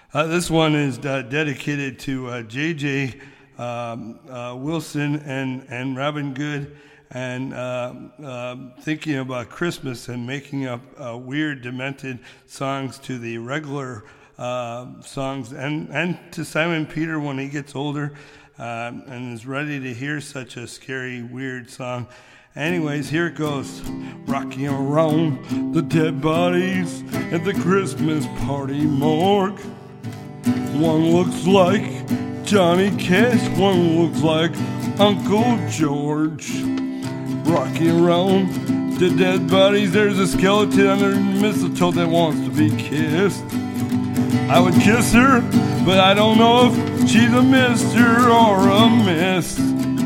This one is dedicated to J.J. Wilson and Robin Good, and thinking about Christmas and making up weird, demented songs to the regular songs, and to Simon Peter when he gets older and is ready to hear such a scary, weird song. Anyways, here it goes. Rocking around the dead bodies at the Christmas party morgue. One looks like Johnny Cash, one looks like Uncle George. Rocking around the dead bodies, there's a skeleton under the mistletoe that wants to be kissed. I would kiss her, but I don't know if she's a mister or a miss.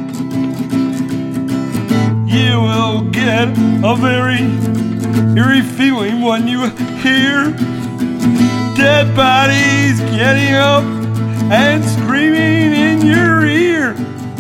You will get a very eerie feeling when you hear dead bodies getting up and screaming in your ear.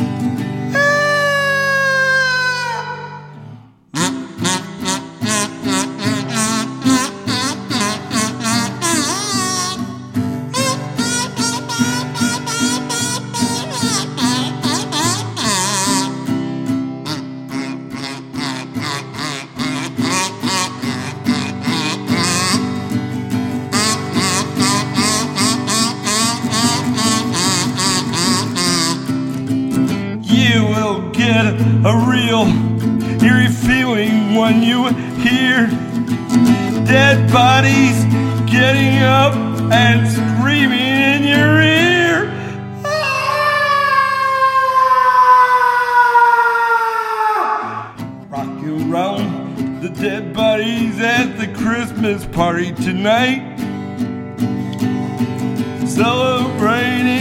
You will get a real eerie feeling when you hear dead bodies getting up and screaming in your ear. Rocking around the dead bodies at the Christmas party tonight, celebrating